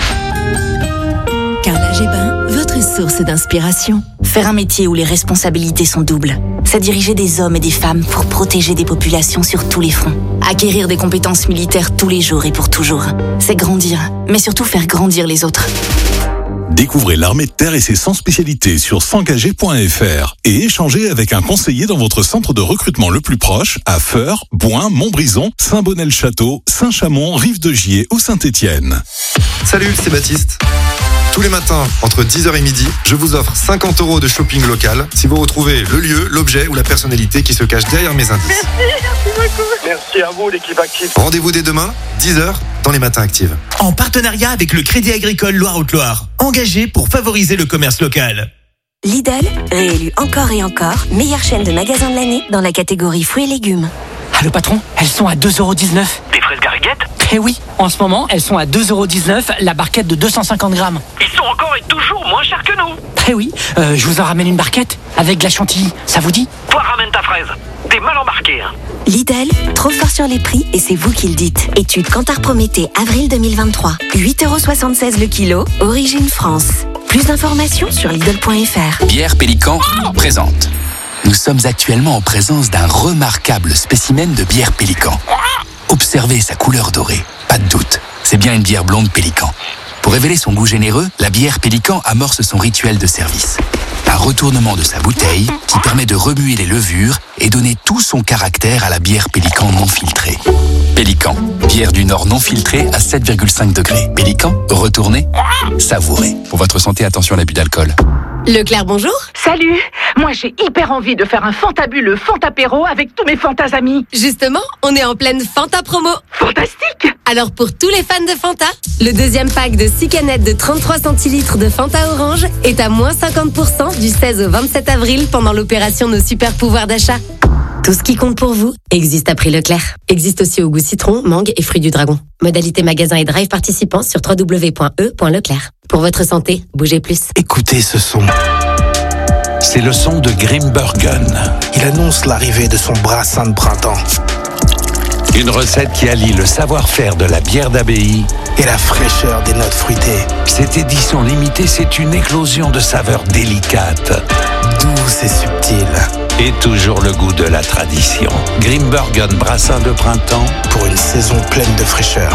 Carrelage et Bain, votre source d'inspiration. Faire un métier où les responsabilités sont doubles, c'est diriger des hommes et des femmes pour protéger des populations sur tous les fronts. Acquérir des compétences militaires tous les jours et pour toujours. C'est grandir, mais surtout faire grandir les autres. Découvrez l'armée de terre et ses cent spécialités sur s'engager point f r et échangez avec un conseiller dans votre centre de recrutement le plus proche à Feurs, Bouin, Montbrison, Saint-Bonnet-le-Château, Saint-Chamond, Rive-de-Gier ou Saint-Étienne. Salut, c'est Baptiste. Tous les matins, entre dix heures et midi, je vous offre cinquante euros de shopping local si vous retrouvez le lieu, l'objet ou la personnalité qui se cache derrière mes indices. Merci, merci beaucoup. Merci à vous, l'équipe Active. Rendez-vous dès demain, dix heures, dans les matins Active. En partenariat avec le Crédit Agricole Loire-Haute-Loire. Engagé pour favoriser le commerce local. Lidl, réélu encore et encore, meilleure chaîne de magasins de l'année dans la catégorie fruits et légumes. Ah, le patron, elles sont à deux euros dix-neuf. Des fraises gariguettes? Eh oui, en ce moment, elles sont à deux euros dix-neuf, la barquette de deux cent cinquante grammes. Ils sont encore et toujours moins chers que nous. Eh oui, euh, je vous en ramène une barquette avec de la chantilly, ça vous dit? Toi, ramène ta fraise. T'es mal embarqué, hein. Lidl, trop fort sur les prix et c'est vous qui le dites. Étude Kantar Prométhée, avril deux mille vingt-trois. huit euros soixante-seize le kilo, origine France. Plus d'informations sur Lidl point f r. Bière Pélican présente. Nous sommes actuellement en présence d'un remarquable spécimen de bière Pélican. Observez sa couleur dorée, pas de doute, c'est bien une bière blonde Pélican. Pour révéler son goût généreux, la bière Pélican amorce son rituel de service. Un retournement de sa bouteille qui permet de remuer les levures et donner tout son caractère à la bière Pélican non filtrée. Pélican, bière du Nord non filtrée à sept virgule cinq degrés. Pélican, retournez, savourez. Pour votre santé, attention à l'abus d'alcool. Leclerc, bonjour. Salut. Moi, j'ai hyper envie de faire un fantabuleux Fantapéro avec tous mes Fantas amis. Justement, on est en pleine Fanta promo. Fantastique. Alors, pour tous les fans de Fanta, le deuxième pack de six canettes de trente-trois centilitres de Fanta Orange est à moins cinquante pour cent du seize au vingt-sept avril pendant l'opération Nos super pouvoirs d'achat. Tout ce qui compte pour vous existe à prix Leclerc. Existe aussi au goût citron, mangue et fruits du dragon. Modalité magasin et drive participants sur w w w point e point leclerc. Pour votre santé, bougez plus. Écoutez ce son. C'est le son de Grimbergen. Il annonce l'arrivée de son brassin de printemps. Une recette qui allie le savoir-faire de la bière d'abbaye et la fraîcheur des notes fruitées. Cette édition limitée, c'est une éclosion de saveurs délicates, douces et subtiles. Et toujours le goût de la tradition. Grimbergen brassin de printemps pour une saison pleine de fraîcheur.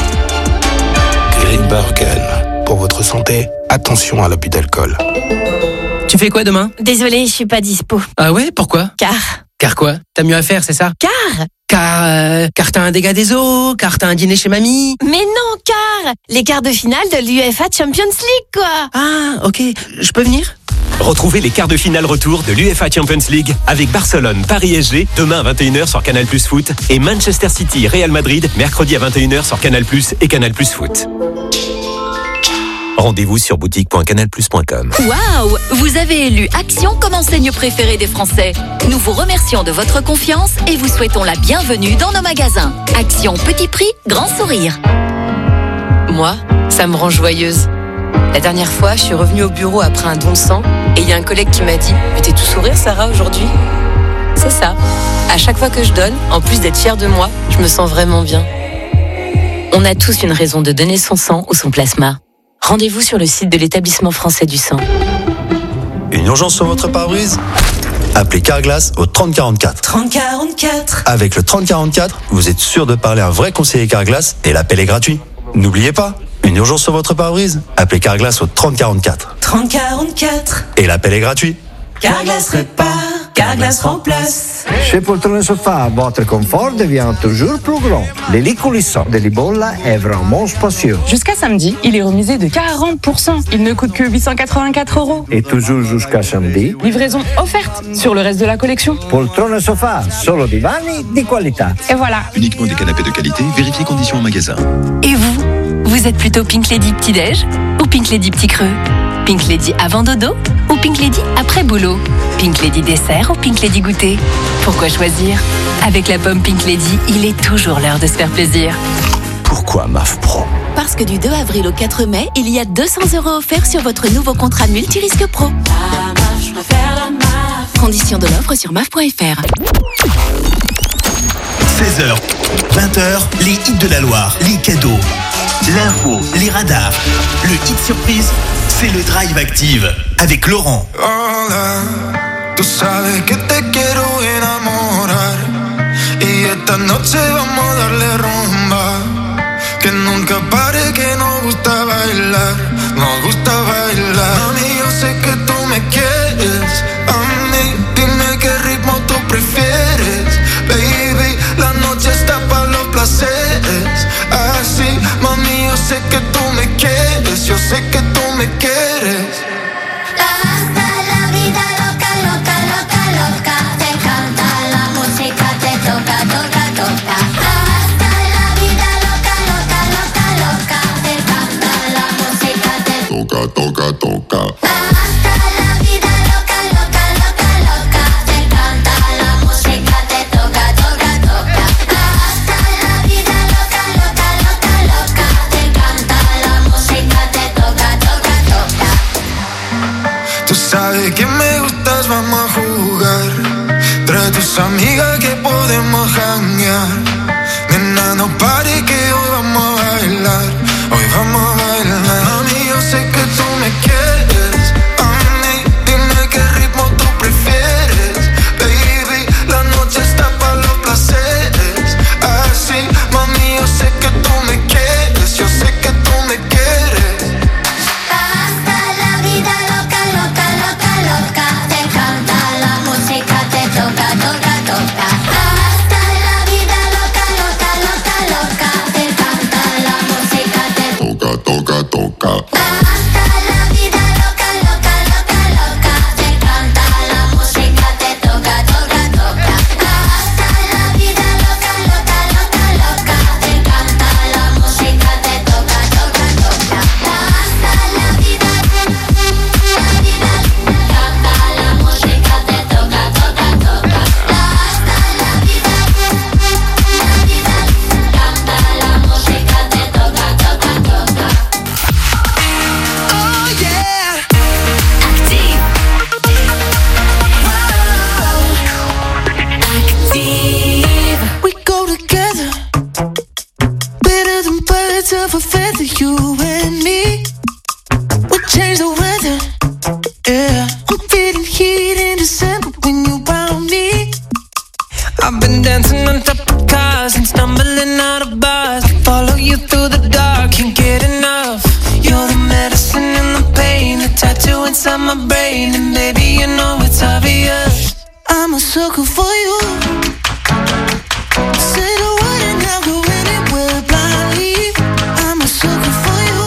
Grimbergen. Pour votre santé, attention à l'abus d'alcool. Tu fais quoi demain? Désolée, je suis pas dispo. Ah ouais, pourquoi? Car... Car quoi? T'as mieux à faire, c'est ça? Car Car, euh, car t'as un dégât des eaux, car t'as un dîner chez mamie. Mais non, car les quarts de finale de l'U E F A Champions League, quoi. Ah, ok. Je peux venir? Retrouvez les quarts de finale retour de l'U E F A Champions League avec Barcelone, Paris S G, demain à vingt et une heures sur Canal Plus Foot et Manchester City, Real Madrid, mercredi à vingt et une heures sur Canal Plus et Canal Plus Foot. Rendez-vous sur boutique point canal plus point com. Waouh! Vous avez élu Action comme enseigne préférée des Français. Nous vous remercions de votre confiance et vous souhaitons la bienvenue dans nos magasins. Action petit prix, grand sourire. Moi, ça me rend joyeuse. La dernière fois, je suis revenue au bureau après un don de sang et il y a un collègue qui m'a dit « Mais t'es tout sourire, Sarah, aujourd'hui ?» C'est ça. À chaque fois que je donne, en plus d'être fière de moi, je me sens vraiment bien. On a tous une raison de donner son sang ou son plasma. Rendez-vous sur le site de l'établissement français du sang. Une urgence sur votre pare-brise? Appelez Carglass au trente quarante-quatre. trente quarante-quatre. Avec le trente quarante-quatre, vous êtes sûr de parler à un vrai conseiller Carglass et l'appel est gratuit. N'oubliez pas, une urgence sur votre pare-brise? Appelez Carglass au trente quarante-quatre. trente quarante-quatre. Et l'appel est gratuit. Carglass répare, Carglass remplace. Chez Poltrone Sofa, votre confort devient toujours plus grand. Les lits coulissants de Libolla est vraiment spacieux. Jusqu'à samedi, il est remisé de quarante pour cent. Il ne coûte que huit cent quatre-vingt-quatre euros. Et toujours jusqu'à samedi, livraison offerte sur le reste de la collection. Poltrone Sofa, solo divani di qualità. Et voilà. Uniquement des canapés de qualité, vérifiez conditions en magasin. Et vous, vous êtes plutôt Pink Lady petit-déj ou Pink Lady petit creux? Pink Lady avant dodo ou Pink Lady après boulot? Pink Lady dessert ou Pink Lady goûter? Pourquoi choisir? Avec la pomme Pink Lady, il est toujours l'heure de se faire plaisir. Pourquoi M A F Pro? Parce que du deux avril au quatre mai, il y a deux cents euros offerts sur votre nouveau contrat multirisque pro. Conditions de l'offre sur M A F point F R. seize heures, vingt heures, les hits de la Loire, les cadeaux, l'info, les radars, le hit surprise, c'est le Drive Active avec Laurent. Hola, tú sabes que te quiero enamorar y esta noche vamos a darle rumba, que nunca pare, que nos gusta bailar, nos gusta bailar. Mami, yo sé que tú me quieres, a mí dime qué ritmo tú prefieres, baby, la noche está para los placeres, así, mami, yo sé que tú me quieres, yo sé que tú me quieres. Hasta la vida loca, loca, loca, loca, te encanta la música, te toca, toca, toca. Hasta la vida loca, loca, loca, loca, te encanta la música, te toca, toca, toca. Hasta la vida loca, loca, loca, loca, te encanta la música, te toca, toca, toca. Hasta la vida loca, loca, loca, loca, te encanta la música, te toca, toca, toca. Tú sabes que me gustas, vamos a jugar. Trae tus amigas que podemos janguear. Nena, no pare que hoy vamos a bailar. Hoy vamos a bailar. Mami, yo sé que tú me quieres. A mí, dime qué ritmo tú prefieres. Baby, la noche está para los placeres. Así, mami, yo sé que tú me quieres. Yo sé que tú me quieres. Hasta la vida loca, loca, loca, loca, te encanta la música, te toca, toca, toca. Hasta la vida loca, loca, loca, loca, te encanta la música, te toca, toca, toca. Hasta la vida loca, loca, loca, loca, te encanta la música, te toca, toca, toca. Hasta la vida loca, loca, loca, loca, te encanta la música, te toca, toca, toca. Hasta la vida, la vida, canta la música, te toca, toca, toca. Hasta la and me. We change the weather. Yeah, I'm feeling heat in December when you found me. I've been dancing on top of cars and stumbling out of bars. Follow you through the dark, can't get enough. You're the medicine and the pain, the tattoo inside my brain. And baby, you know it's obvious, I'm a sucker for you. Say the word and I'll go anywhere blindly. I'm a sucker for you.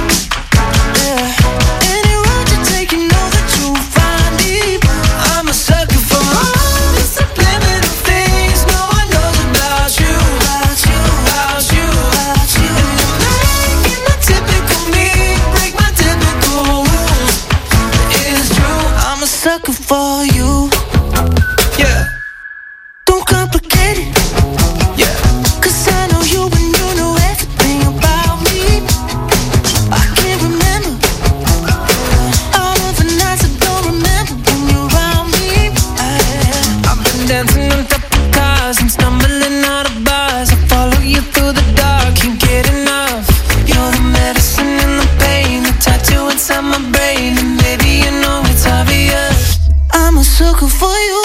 Yeah, any road you take, you know that you'll find me. I'm a sucker for all the subliminal things no one knows about you, about you, about you, about you. And you're making the typical me break my typical rules. It's true, I'm a sucker for you. yeah, Don't complicate it, yeah. cause I know you and you know everything about me. I can't remember all of the nights I don't remember when you're around me. I, I've been dancing on top of cars and stumbling out of bars. I follow you through the dark, can't get enough. You're the medicine and the pain, the tattoo inside my brain. And baby, you know it's obvious, I'm a sucker for you.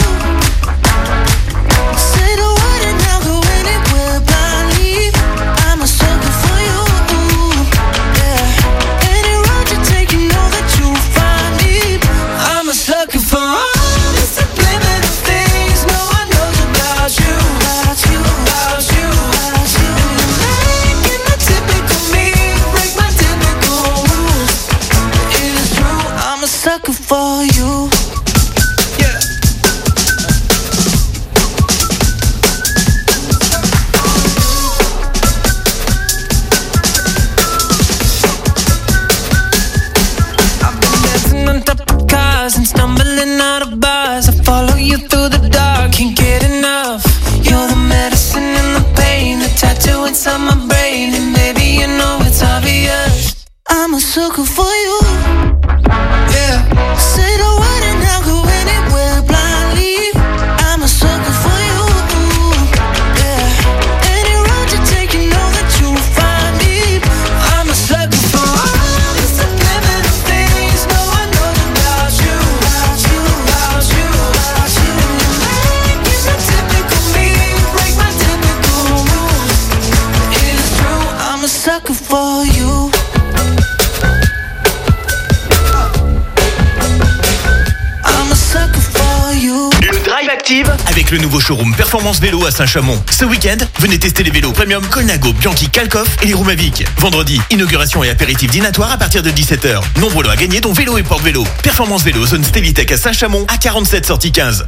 Say the word and I'll go anywhere blindly. I'm a sucker for you. Yeah, any road you take, you know that you'll find me. I'm a sucker for all the subliminal things no one knows about you, About you, about you, about you. And you're making the typical me break my typical rules. It is true, I'm a sucker for you. yeah. I've been dancing on top of cars and stumbling out of bars. I follow you through the dark, can't get enough. You're the medicine and the pain, the tattoo inside my brain. And baby, you know it's obvious, I'm a sucker for you. yeah. Say the word and I'll go anywhere blindly. I'm a sucker for you. Yeah, any road you take, you know that you'll find me. I'm a sucker for all the subliminal things no one knows about you, About you, about you, about you. And you're making the typical me break my typical rules. It is true, I'm a sucker for you. I'm a sucker for you. Le Drive Active avec le nouveau showroom Performance Vélo à Saint-Chamond. Ce week-end, venez tester les vélos premium Colnago, Bianchi, Kalkoff et les roues Mavic. Vendredi, inauguration et apéritif dînatoire à partir de dix-sept heures. Nombreux lots à gagner dont vélo et porte-vélo. Performance Vélo, zone Stelitech à Saint-Chamond à quarante-sept sortie quinze.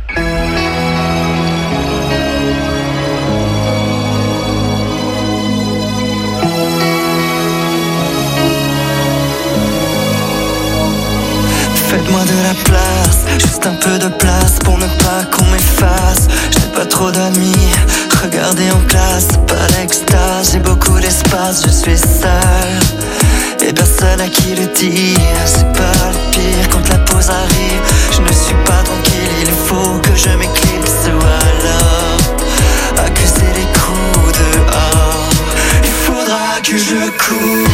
Faites-moi de la place, juste un peu de place pour ne pas qu'on m'efface. J'ai pas trop d'amis, regardez en classe, c'est pas l'extase. J'ai beaucoup d'espace, je suis seul et personne à qui le dire. C'est pas le pire quand la pause arrive, je ne suis pas tranquille. Il faut que je m'éclipse ou alors accuser les coups dehors. Il faudra que je cours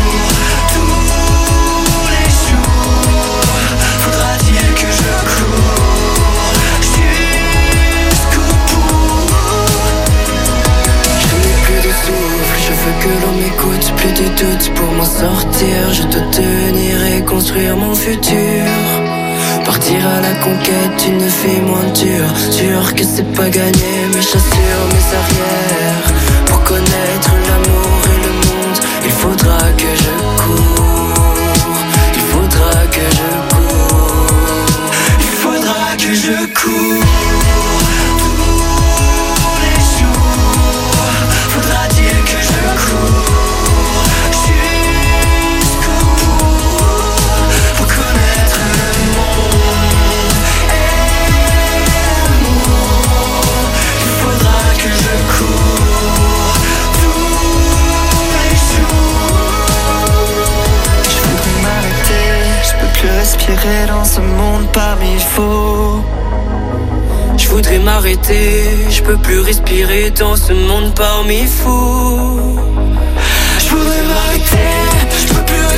que l'on m'écoute, plus de doute pour m'en sortir. Je dois tenir et construire mon futur. Partir à la conquête d'une fille moins dure. Sûr que c'est pas gagné, mes chassures, mes arrières. Pour connaître l'amour et le monde, il faudra que je cours. Il faudra que je cours. Il faudra que je cours. Respirer dans ce monde parmi faux. Je voudrais m'arrêter, je peux plus respirer dans ce monde parmi fous. Je voudrais m'arrêter, je peux plus respirer.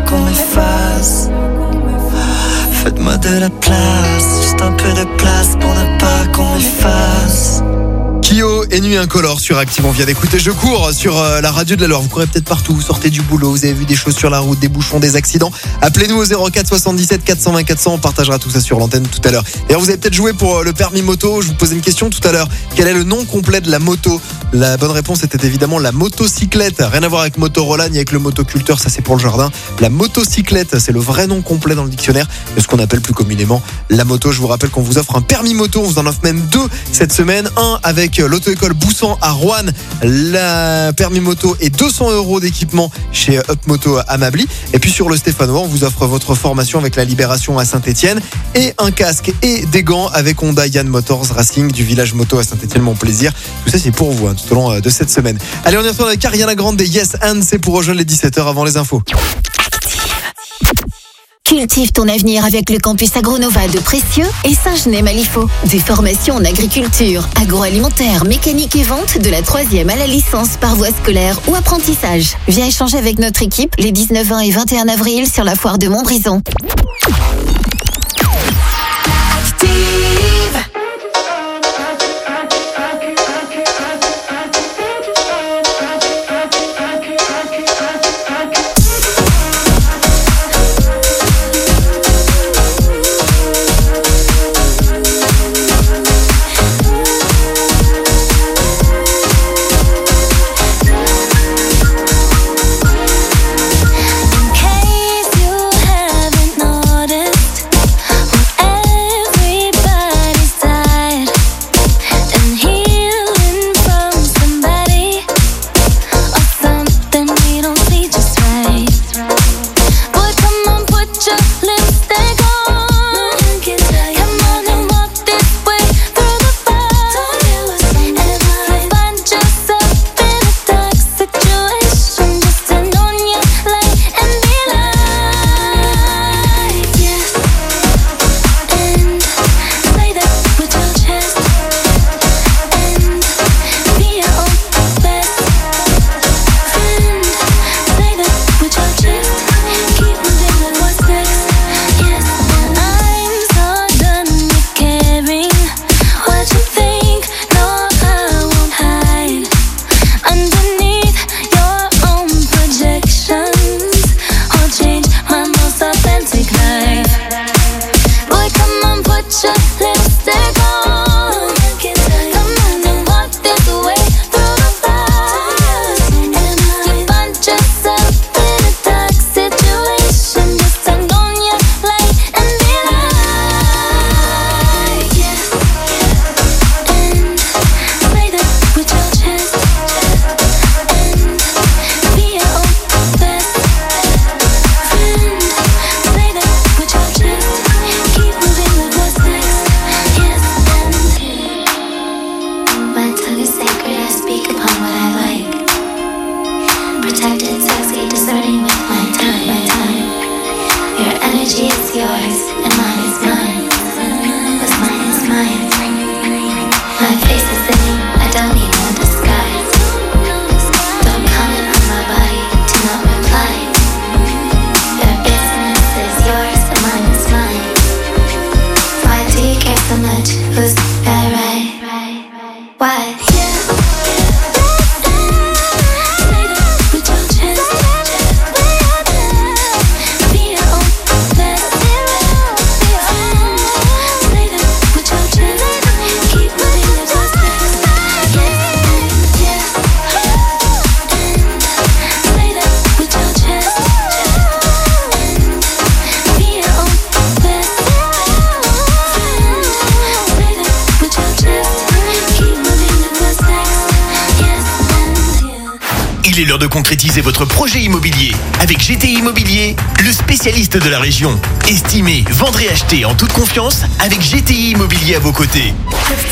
qu'on m'efface. Faites-moi de la place, juste un peu de place pour ne pas qu'on m'efface. Kyo et Nuit Incolore sur Active. On vient d'écouter Je cours sur euh, la radio de la Loire. Vous courez peut-être partout, vous sortez du boulot, vous avez vu des choses sur la route, des bouchons, des accidents. Appelez-nous au zéro quatre soixante-dix-sept quatre cent vingt quatre cents. On partagera tout ça sur l'antenne tout à l'heure. D'ailleurs, vous avez peut-être joué pour euh, le permis moto. Je vous posais une question tout à l'heure. Quel est le nom complet de la moto? La bonne réponse était évidemment la motocyclette. Rien à voir avec Motorola ni avec le motoculteur, ça c'est pour le jardin. La motocyclette, c'est le vrai nom complet dans le dictionnaire de ce qu'on appelle plus communément la moto. Je vous rappelle qu'on vous offre un permis moto. On vous en offre même deux cette semaine. Un avec l'auto-école Boussan à Roanne, la permis moto et deux cents euros d'équipement chez Up Moto à Mably. Et puis sur le Stéphanois, on vous offre votre formation avec la Libération à Saint-Etienne et un casque et des gants avec Honda Yann Motors Racing du village moto à Saint-Etienne. Mon plaisir. Tout ça, c'est pour vous hein, tout au long de cette semaine. Allez, on y retourne avec Ariana Grande et Yes and. C'est pour rejoindre les dix-sept heures avant les infos. Cultive ton avenir avec le campus Agronova de Précieux et Saint-Genès-Malifaux. Des formations en agriculture, agroalimentaire, mécanique et vente de la troisième à la licence par voie scolaire ou apprentissage. Viens échanger avec notre équipe les dix-neuf, vingt et vingt et un avril sur la foire de Montbrison. Il est l'heure de concrétiser votre projet immobilier avec G T I Immobilier, le spécialiste de la région. Estimez, vendre et acheter en toute confiance avec G T I Immobilier à vos côtés.